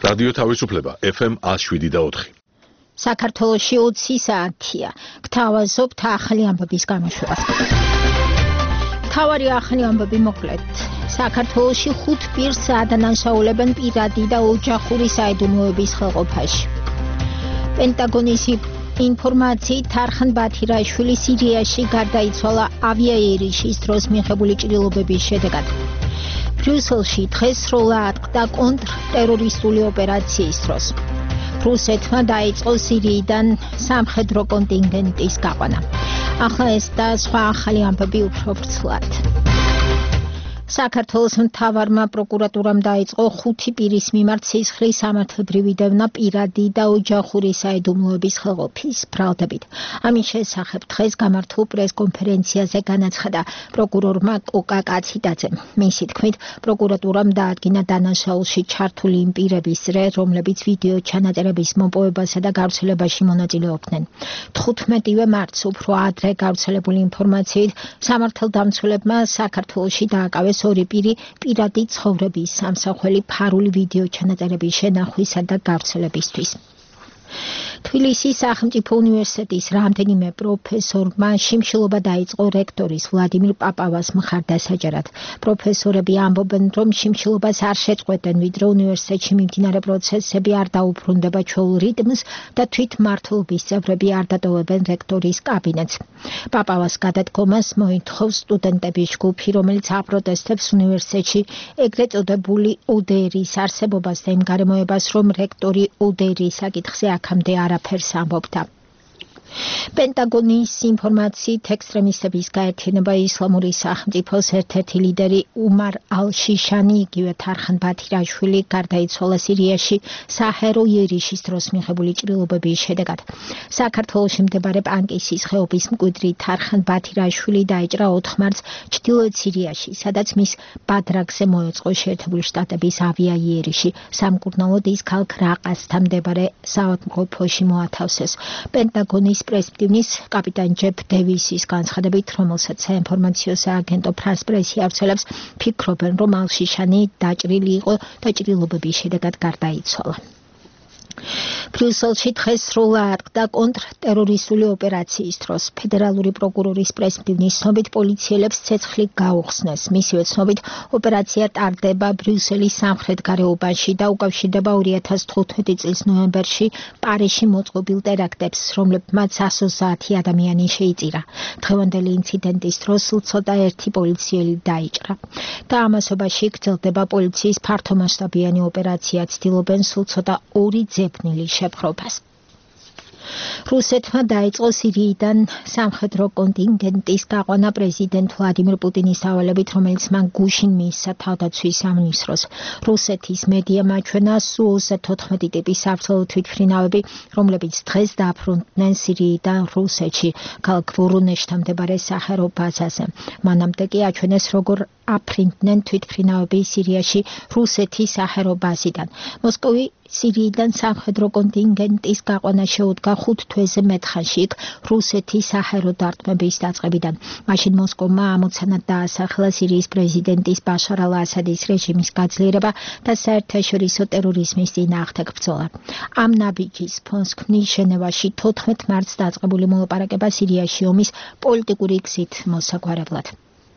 რადიო თავისუფლება FM 107.4. საქართველოში 20 საათია. გთავაზობთ ახალი ამბების გამოშვებას. მთავარი ახალი ამბები მოკლედ. საქართველოში 5 პირს ადანაშაულებენ პირადი და ოჯახური საიდუმლოების ხელყოფაში. პენტაგონის ინფორმაციით თარხან ბათირაშვილი სირიაში გარდაიცვალა ავიაერიშის დროს მიღებული ჭრილობების შედეგად. ბრიუსელში დღეს სროლა ატყდა კონტრტერორისტული ოპერაციის დროს. რუსეთმა დაიწყო სირიიდან სამხედრო კონტინგენტის გაყვანა. ახლა ეს და სხვა ახალი ამბები უფრო ვრცლად. საქართველოს მთავარმა პროკურატურამ დაიწყო 5 პირის მიმართ სისხლის სამართლებრივი დევნა პირადი და ოჯახური საიდუმლოების ხელყოფის ბრალდებით. ამის შესახებ დღეს გამართულ პრესკონფერენციაზე განაცხადა პროკურორმა კოკა კაციდაძემ. მისი თქმით, პროკურატურამ დაადგინა დანაშაულში ჩართული იმ პირების რე, რომლებიც ვიდეო ჩანაწერების მოპოვებასა და გავრცელებაში მონაწილეობდნენ. 15 მარტს უფრო ადრე გავრცელებული ინფორმაციით სამართალდამცველებმა საქართველოში დააკავეს 2 პირი პირადი ცხოვრების სამსახველი ფარული ვიდეო ჩანაწერების შენახვისა და გავრცელებისთვის. თბილისის სახელმწიფო უნივერსიტეტის რამდენიმე პროფესორმა შიმშილობა დაიწყო რექტორის ვლადიმირ პაპავას მხარდასაჭერად. პროფესორები ამბობენ, რომ შიმშილობას არ შეწყვეტენ, ვიდრე უნივერსიტეტში მიმდინარე პროცესები არ დაუბრუნდება ჩვეულ რიტმს და თვითმმართველობის წევრები არ დატოვებენ რექტორის კაბინეტს. პაპავას გადადგომას მოითხოვს სტუდენტების ჯგუფი, რომელიც აპროტესტებს უნივერსიტეტში ეგრეთ წოდებული უდერის არსებობას და იმ გარემოებას, რომ რექტორი უდერის საკითხზე აქამდე არაფერს ამბობდა. პენტაგონის ინფორმაციით ექსტრემისტების გაერთიანება ისლამური სახელმწიფოს ერთ-ერთი ლიდერი უმარ ალ-შიშანი, იგივე თარხან ბათირაშვილი გარდაიცვალა სირიაში საჰერო იერიშის დროს მიღებული ჭრილობების შედეგად. საქართველოში მდებარე პანკისის ხეობის მკვიდრი თარხან ბათირაშვილი დაიჭრა 4 მარტს ჩრდილოეთ სირიაში, სადაც მის ბადრაგზე მოეწყო შეერთებული შტატების ავიაიერიში. სამკურნალოდ ის ქალაქ რაყასთან მდებარე საავადმყოფოში მოათავსეს. პენტაგონის პრესმდივნის კაპიტან ჯეფ დევისის განცხადებით, რომელსაც საინფორმაციო სააგენტო ფრანს პრესი ავრცელებს, ფიქრობენ, რომ ალ-შიშანი დაჭრილი იყო და ჭრილობების შედეგად გარდაიცვალა. ბრიუსელში დღეს სროლა ატყდა კონტრტერორისტული ოპერაციის დროს. ფედერალური პროკურორის პრესმდივნის ცნობით, პოლიციელებს ცეცხლი გაუხსნეს. მისივე ცნობით, ოპერაცია ტარდება ბრიუსელის სამხრეთ გარეუბანში და უკავშირდება 2015 წლის ნოემბერში პარიზში მოწყობილ ტერაქტებს, რომლებმაც 130 ადამიანი შეიწირა. დღევანდელი ინციდენტის დროს ცოტა ერთი პოლიციელი დაიჭრა. და ამასობაში გრძელდება პოლიციის ფართომასშტაბიანი ოპერაცია, ცდილობენ სულ ცოტა 2 ძებნილი შეპყრობას. რუსეთმა დაიწყო სირიიდან სამხედრო კონტინგენტის გაყვანა პრეზიდენტ ვლადიმირ პუტინის დავალებით, რომელიც მან გუშინ მიისცა თავდაცვის სამინისტროს. რუსეთის მედიამ აჩვენა Su-34 ტიპის საბრძოლო თვითმფრინავები, რომლებიც დღეს დააფრუნდნენ სირიიდან რუსეთში, ქალაქ ვორონეჟთან მდებარე საჰერო ბაზაზე. მანამდე კი აჩვენეს, როგორ აფრინდნენ თვითმფრინავები სირიაში რუსეთის საჰერო ბაზიდან. მოსკოვი სირიიდან სამხედრო კონტინგენტის გაყვანა შეუდგა 5 თვეზე მეტხანში იქ რუსეთის საჰერო დარტყმების დაწყებიდან. მაშინ მოსკოვმა ამოცანა დაასახელა სირიის პრეზიდენტის ბაშარ ალ-ასადის რეჟიმის გაძლიერება და საერთაშორისო ტერორიზმის წინააღმდეგ ბრძოლა. ამ ნაბიჯის ფონს ქმნის ჟენევაში 14 მარტს დაწყებული მოლაპარაკება სირიაში ომის პოლიტიკური გზით მოსაგვარებლად.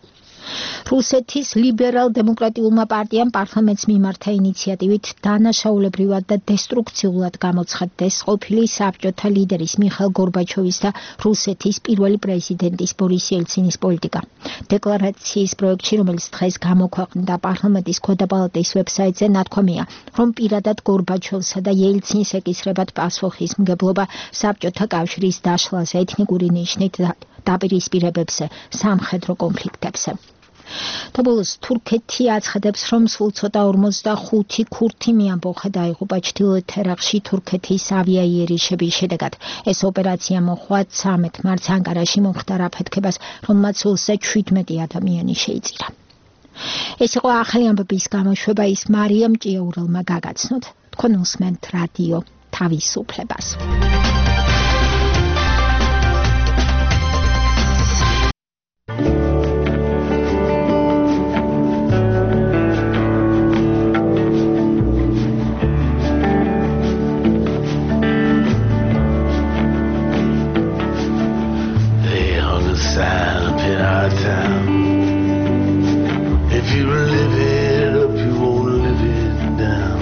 რუსეთის ლიბერალ-დემოკრატიულმა პარტიამ პარლამენტს მიმართა ინიციატივით დანაშაულებრივად და დესტრუქციულად გამოცხადდეს ყოფილი საბჭოთა ლიდერის მიხაილ გორბაჩოვის და რუსეთის პირველი პრეზიდენტის ბორის ელცინის პოლიტიკა. დეკლარაციის პროექტში, რომელიც დღეს გამოქვეყნდა პარლამენტის ქვედა პალატის ვებსაიტზე, ნათქვამია, რომ პირადად გორბაჩოვსა და ელცინს ეკისრებათ პასუხისმგებლობა საბჭოთა კავშირის დაშლაზე, ეთნიკური ნიშნით დაპირისპირებებზე, სამხედრო კონფლიქტებზე. და ბოლოს თურქეთი აცხადებს, რომ სულ ცოტა 45 ქურთი მიამბოხა დაიღუპა ჩრდილოეთ თერახში თურქეთის ავიაიერიშების შედეგად. ეს ოპერაცია მოჰყვა 13 მარტს ანკარაში მომხდარ აფეთქებას, რომელმაც 37 ადამიანი შეიწირა. ეს იყო ახალი ამბების გამოშვება, ის მარიამ ჭიაურელმა გაგაცნოთ. თქვენ უსმენთ რადიო თავისუფლებას. sign up in our town. If you live it up, you won't live it down.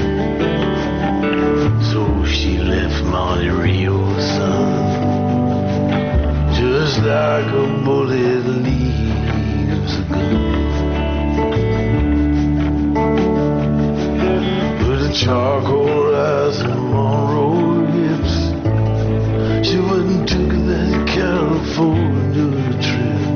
So she left Monte Rio, son, just like a bullet leaves a gun. With a charcoal eyes and Monroe hips, she went and took that California trip.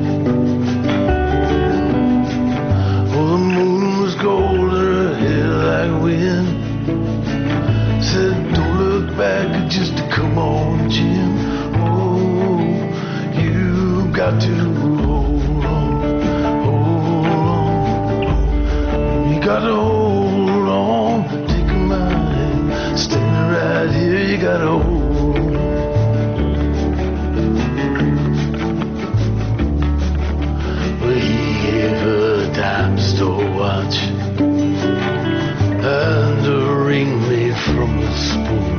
Well, the moon was gold and her hair like wind. Said, don't look back, just to come on, Jim. Oh, you got to hold on, you got to hold on, take my hand, standing right here, you got to hold on. Well, he gave her a dime store watch and a ring made from the spoon.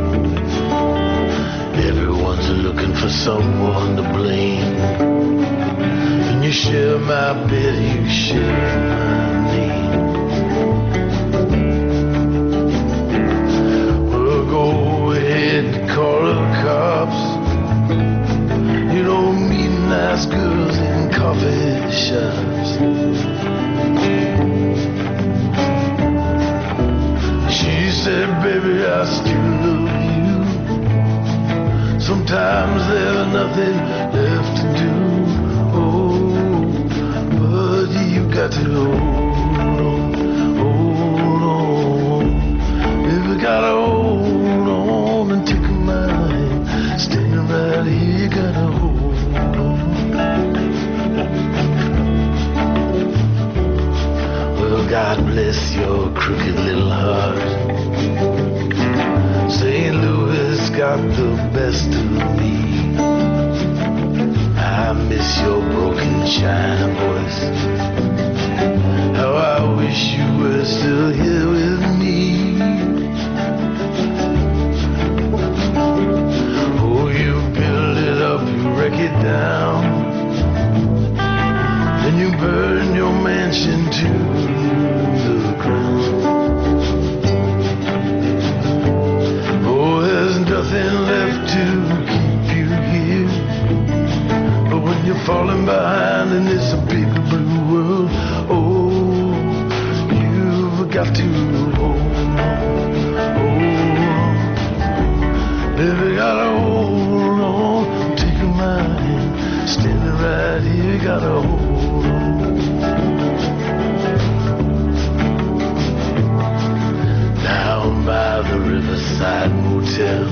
Everyone's looking for someone to blame. And you share my bed, you share my name. Well, go ahead and call the cops. You don't meet nice girls in coffee shops. She said, baby, I still love you. Sometimes there's nothing left to do. Oh, but you got to hold on. If you got to hold on and take my hand, standing right here, you got to hold on. Well, God bless your crooked little heart. St. Louis got the best of me. I miss your broken china voice. How I wish you were still here with me. Oh, you build it up, you wreck it down, then you burn your mansion to the ground. Nothing left to keep you here. But when you're falling behind in this big blue world, oh, you've got to hold on. Baby, gotta hold on. Take my hand, standing right here, you gotta hold on. Down by the Riverside Motel,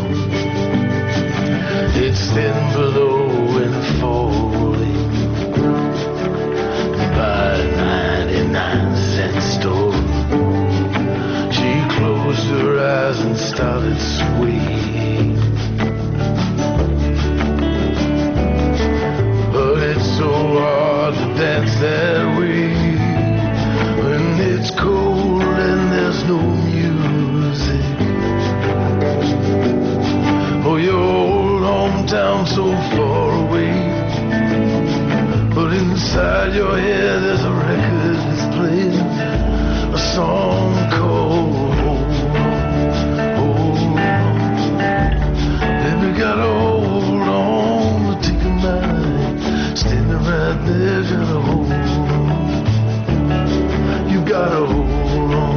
it's thin below and falling. By a 99-cent store, she closed her eyes and started swaying. But it's so hard to dance that way when it's cold and there's no music. Oh, your old hometown so far away, but inside your head there's a record that's playing a song called Hold On. Baby, gotta hold on to take a mind, standing right there, gotta hold on. You gotta hold on,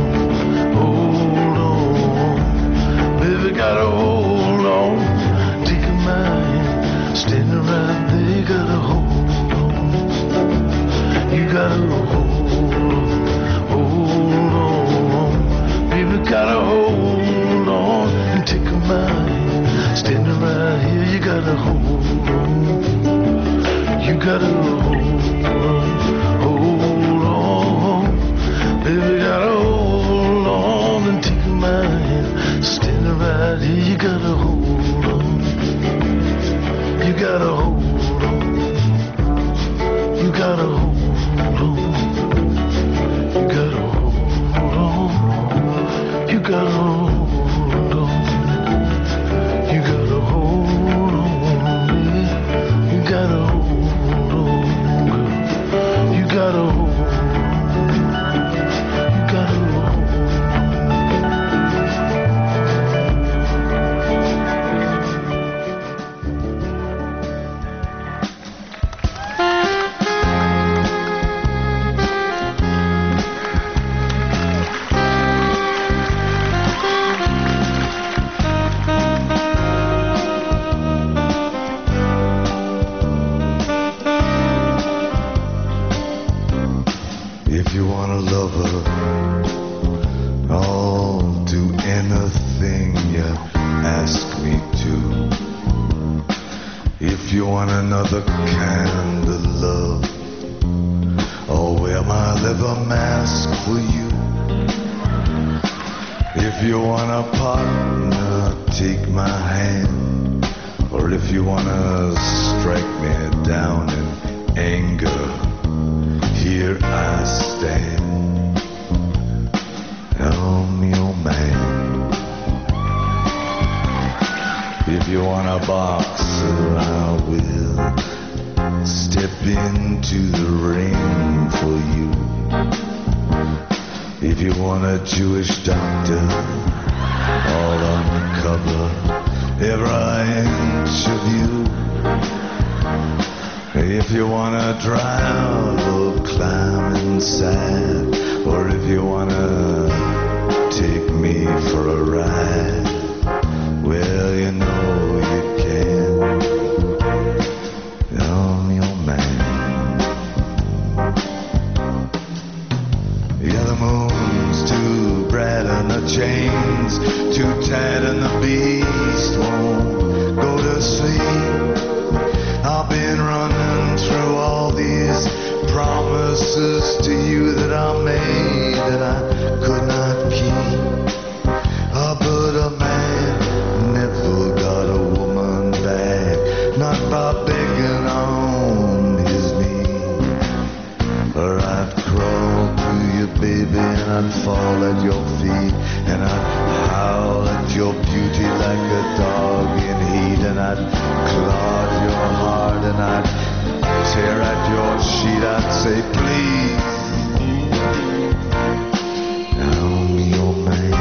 baby, gotta hold on. Take a mind, standing right there, you gotta hold on. You gotta hold on, baby, gotta hold on. And take a mind, standing right here, you gotta hold on. You gotta hold on, baby, gotta hold on. And take a mind, standing right here, you gotta hold on. You gotta hold on. You gotta hold on. You gotta hold on. You gotta hold on. You gotta hold on. You gotta hold on. leather mask for you. If you want a partner, take my hand. Or if you want to strike me down in anger, here I stand. I'm your man. If you want a boxer, I will step into the ring for you. If you want a Jewish doctor, all uncover every inch of you. If you want to drive or climb inside, or if you want to take me for a ride, well, you know you can. I'm your man. Yeah, the moon's too bright and the chains too tight and the beast won't go to sleep. I've been running through all these promises to you that I made that I could not keep. But a man never got a woman back, not by begging on his knees. Or I'd crawl to you, baby, and I'd fall at your feet, and I'd howl at your beauty like a dog in heat, and I'd clog your heart, and I'd tear at your sheet. I'd say, please, I'm your man.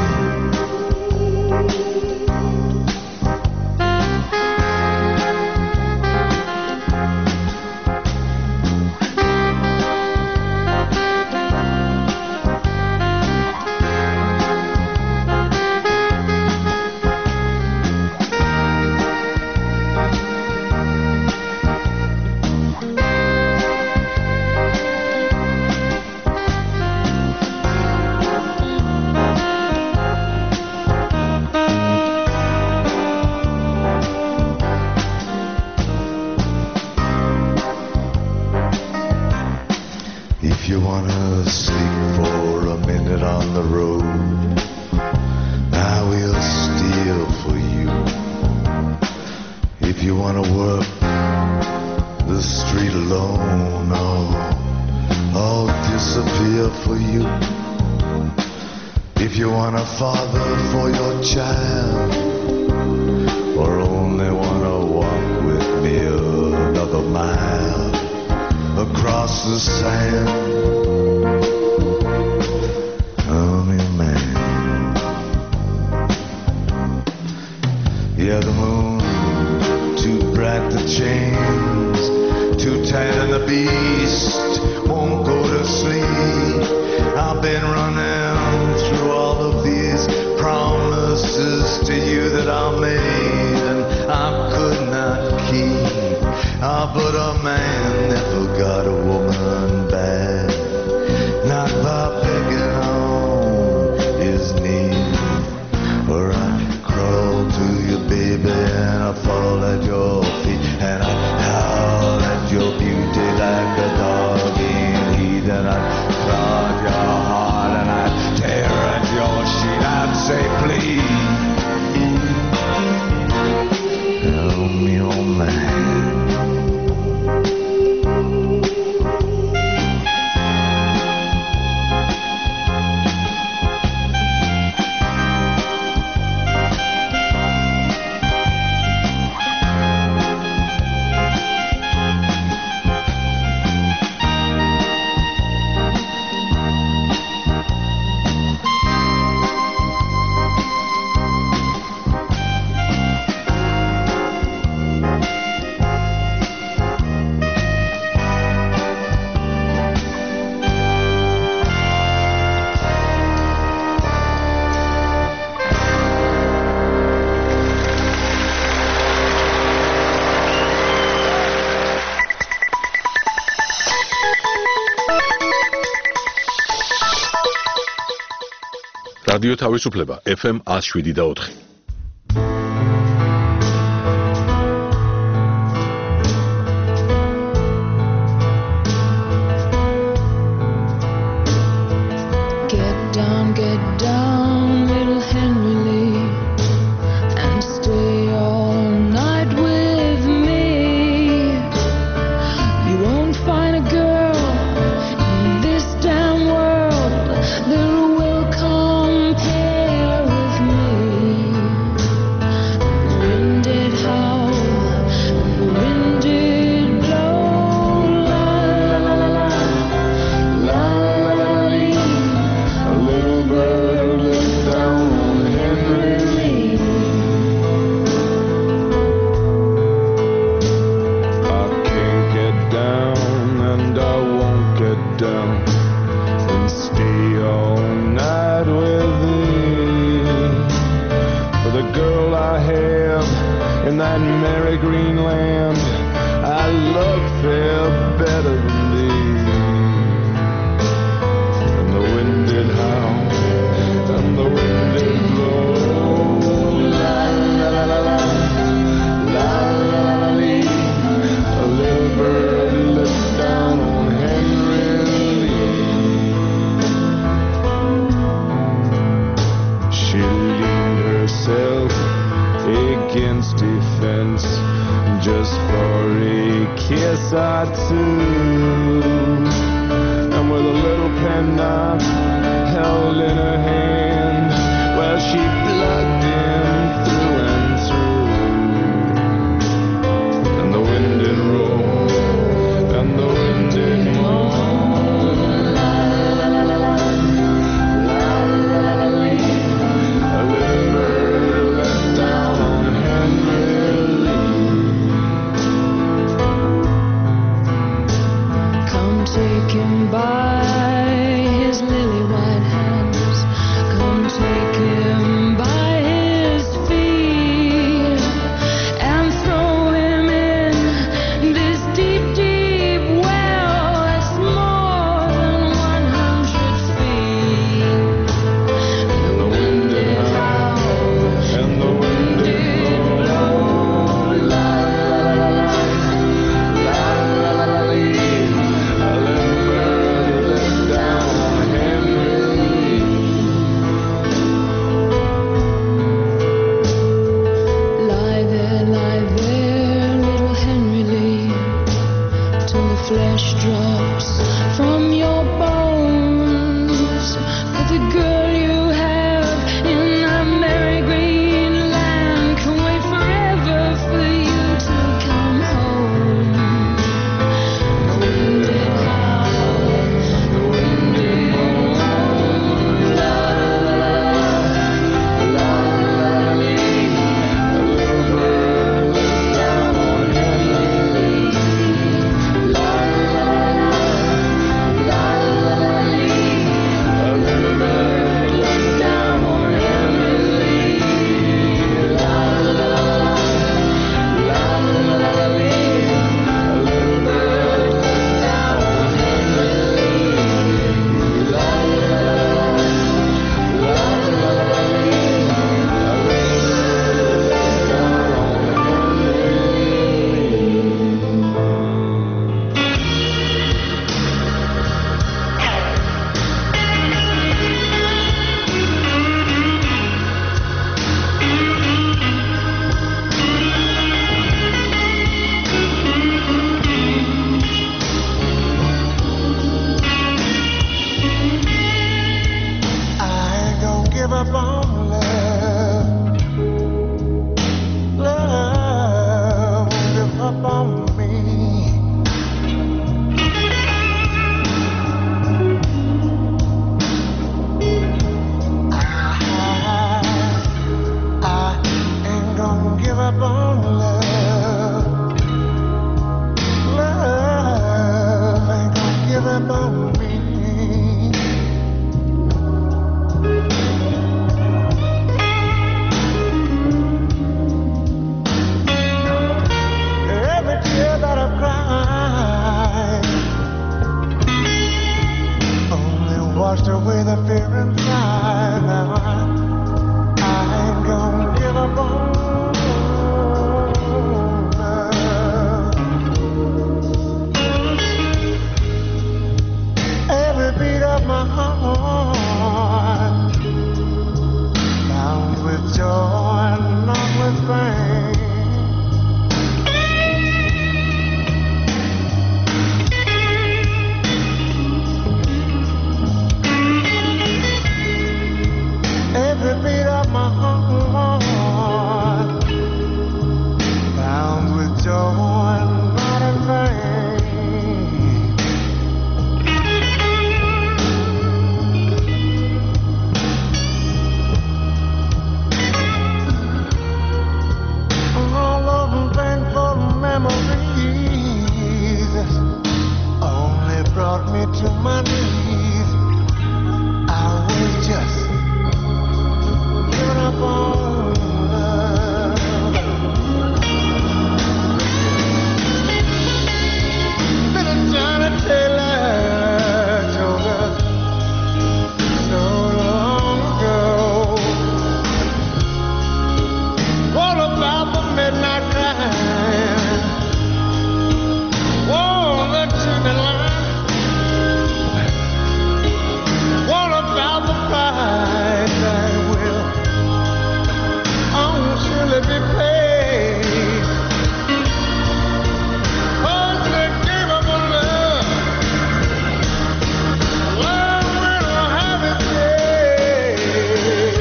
If you wanna sleep for a minute on the road, I will steal for you. If you wanna work the street alone, I'll disappear for you. If you want a father for your child, or only wanna walk with me another mile across the sand, I'm your man. Yeah, the moon too bright, the chains too tight, and the beast won't go to sleep. I've been running through all of these promises to you that I made and I could not keep. But a man never got a woman back, not by begging on his knees. Or I'd crawl to you, baby, and I'd fall at your feet, and I'd howl at your beauty like a dog in heat, and I'd clog your heart, and I'd tear at your sheet. I'd say, please, I'm your man. რადიო თავისუფლება FM 107.4. down and stay all night with thee. For the girl I have in that merry green land, I love fair better than thee. And the wind did howl, and the wind did blow. La la la la la, la la la la lee. A little bird looked down on Henry Lee. She leaned herself against a fence just for a kiss or two, and with a little penknife held in her hand, well, she plugged him through and through. And the wind did roll, and the wind did moan. La la la la la, la la la la lee. A little bird let down on Henry Lee. Come take him by his lily white hands. Come take him by his feet and throw him in this deep, deep well that's more than 100 feet. And the wind did howl, and the wind did blow. La la la la la, la la la lee. A little bird let down on Henry Lee. Lie there, little Henry Lee, till the flesh drops from your bones. But the girl you have in that merry green land can wait forever for you to come home. The wind did howl, the wind did moan. La la la la, la la la lee. A little bird let down on Henry Lee. La la la la, la la la lee. A little bird let down on Henry Lee. La la la la, la la la lee. A little bird let down on Henry Lee. La la la la, la la la lee. A little bird let down on Henry I ain't gonna give up on love. Love won't give up on me. I ain't gonna give up on love. Love ain't gonna give up on me. Every tear that I've cried only washed away the fear inside. Now I ain't gonna give up on love. Every beat of my heart bound with joy and not with pain. brought me to my knees. I was just giving up on love. Little Johnny Taylor told us so long ago. What about the midnight crying? Oh, the chicken line. What about the price that will surely be paid? Oh, they gave up on love. Love will have its day.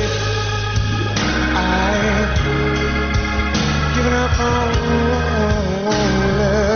I ain't giving up on love.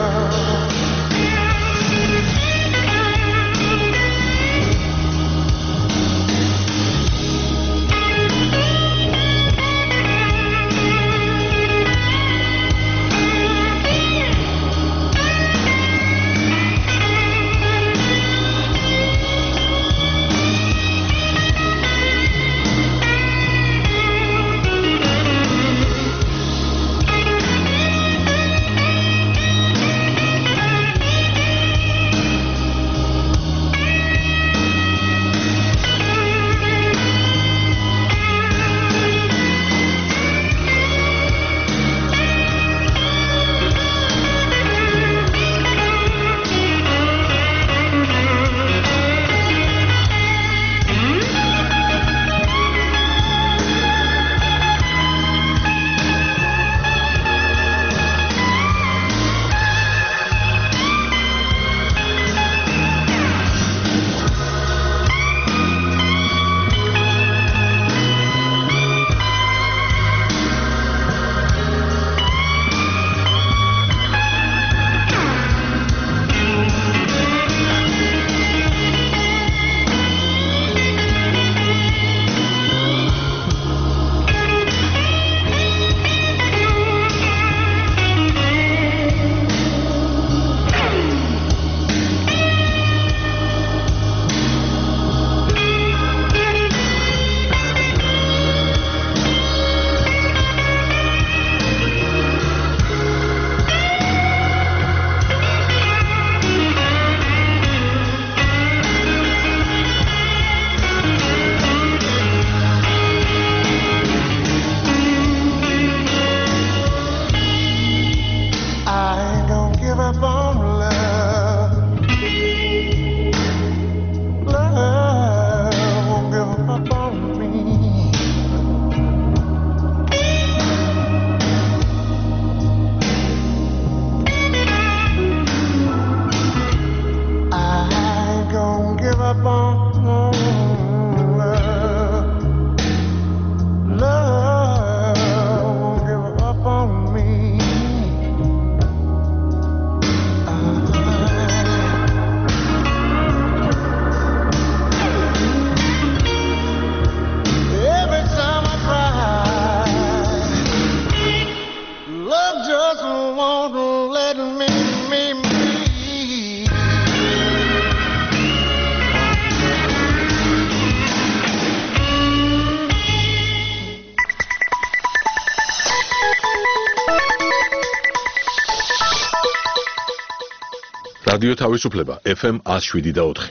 რადიო თავისუფლება FM 107.4.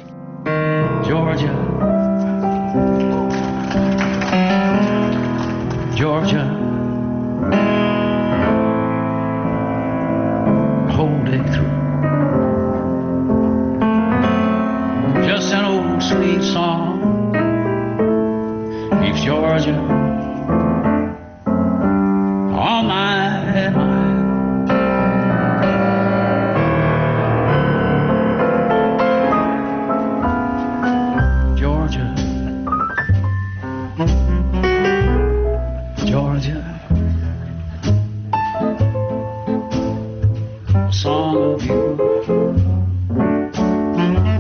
Georgia, Georgia, hold it through. Just an old sweet song keeps Georgia on my mind. Georgia, a song of you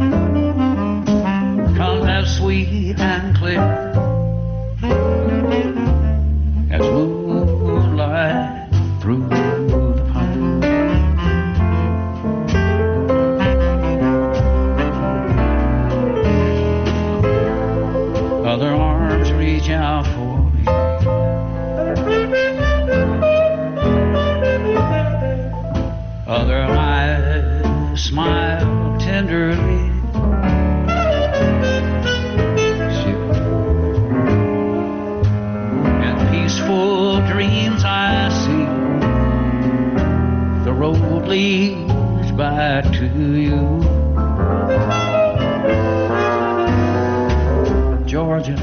comes as sweet and clear early. And peaceful dreams I see. The road leads back to you. Georgia.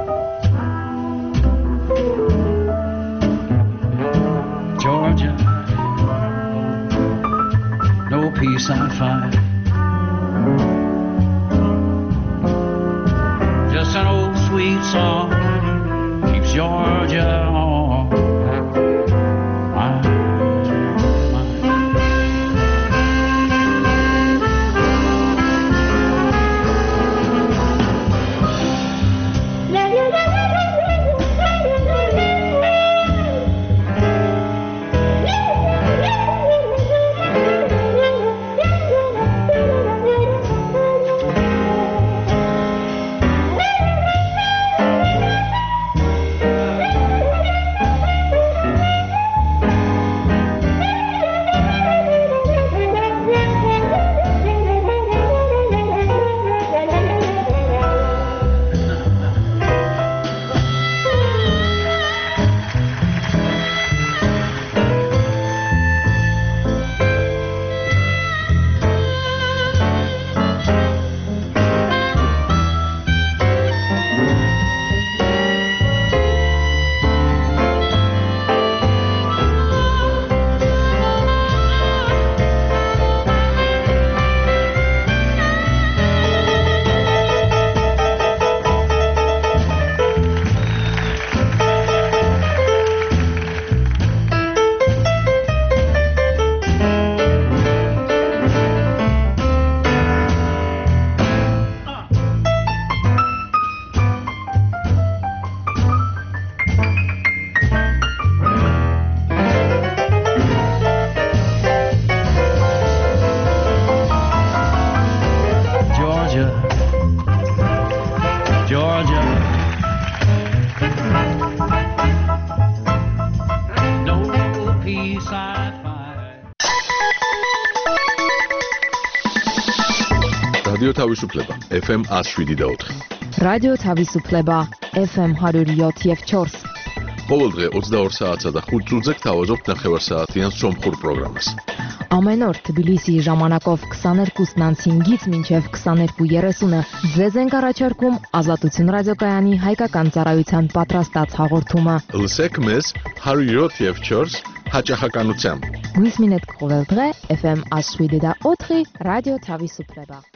Georgia, no peace I find. Just an old sweet song keeps Georgia on my mind. Georgia, no peace I find. რადიო თავისუფლება FM 107.4. რადიო თავისუფლება FM 107.4. ყოველ დღე 22 საათსა და 5 წუთზე გთავაზობთ ნახევარსაათიან სომხურ პროგრამას. Ամեն օր Թբիլիսի ժամանակով 22:05-ից մինչև 22:30-ը ձեզ ենք առաջարկում Ազատություն ռադիոկայանի հայկական ծառայության պատրաստած հաղորդումը։ Լսեք մեզ 107.4 հաճախականությամբ։ Գույս մինետ կողել დღե FM 107.4 ռադիո Թավիսուպլեբա։